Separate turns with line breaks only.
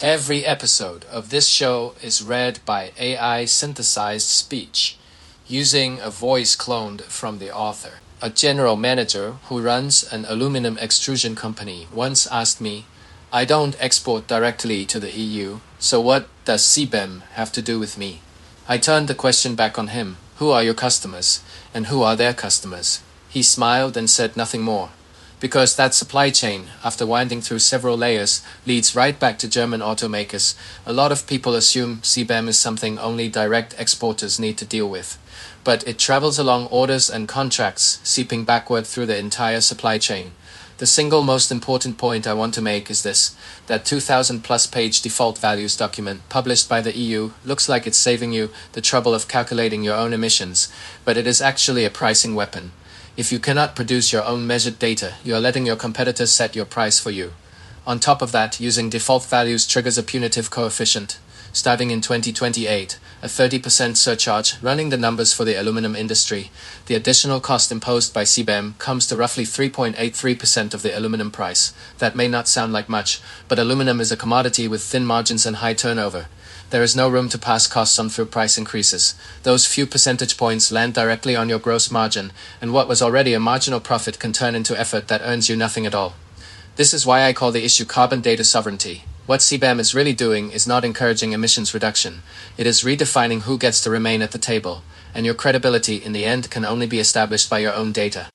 Every episode of this show is read by AI synthesized speech, using a voice cloned from the author. A general manager who runs an aluminum extrusion company once asked me, "I don't export directly to the EU, so what does CBAM have to do with me?" I turned the question back on him. Who are your customers, and who are their customers? He smiled and said nothing more. Because that supply chain, after winding through several layers, leads right back to German automakers. A lot of people assume CBAM is something only direct exporters need to deal with. But it travels along orders and contracts, seeping backward through the entire supply chain. The single most important point I want to make is this: that 2,000 plus page default values document published by the EU looks like it's saving you the trouble of calculating your own emissions, but it is actually a pricing weapon. If you cannot produce your own measured data, you are letting your competitors set your price for you. On top of that, using default values triggers a punitive coefficient. Starting in 2028, a 30% surcharge running the numbers for the aluminum industry. The additional cost imposed by CBAM comes to roughly 3.83% of the aluminum price. That may not sound like much, but aluminum is a commodity with thin margins and high turnover. There is no room to pass costs on through price increases. Those few percentage points land directly on your gross margin, and what was already a marginal profit can turn into effort that earns you nothing at all. This is why I call the issue carbon data sovereignty. What CBAM is really doing is not encouraging emissions reduction. It is redefining who gets to remain at the table, and your credibility in the end can only be established by your own data.